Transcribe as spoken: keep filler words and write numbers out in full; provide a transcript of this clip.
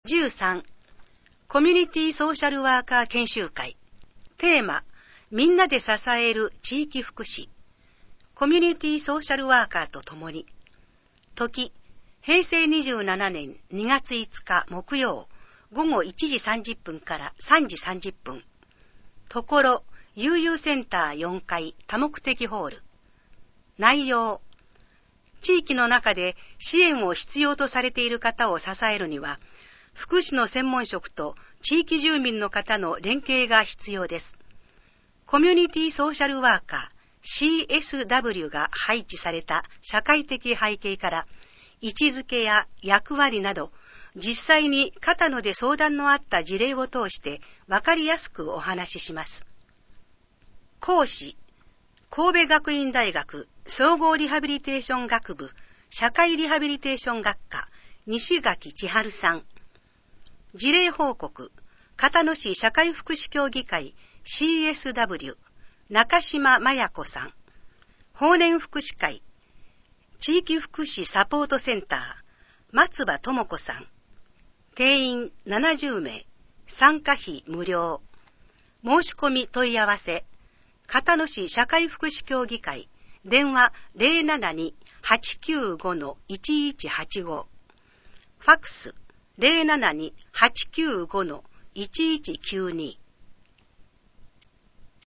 じゅうさん、コミュニティソーシャルワーカー研修会。テーマ、みんなで支える地域福祉。コミュニティソーシャルワーカーと共に。時、へいせいにじゅうななねんにがついつか木曜、ごごいちじさんじゅっぷんからさんじさんじゅっぷん。ところ、悠々センターよんかい多目的ホール。内容、地域の中で支援を必要とされている方を支えるには、福祉の専門職と地域住民の方の連携が必要です。コミュニティソーシャルワーカー シーエスダブリュー が配置された社会的背景から、位置づけや役割など、実際に片野で相談のあった事例を通して分かりやすくお話しします。講師、神戸学院大学総合リハビリテーション学部社会リハビリテーション学科西垣千春さん。事例報告、片野市社会福祉協議会 シーエスダブリュー 中島麻也子さん。法年福祉会地域福祉サポートセンター松葉智子さん。定員ななじゅうめい、参加費無料。申し込み問い合わせ、片野市社会福祉協議会電話 ゼロななに はちきゅうご いちいちはちご、ファックス ゼロななに はちきゅうご いちいちきゅうに。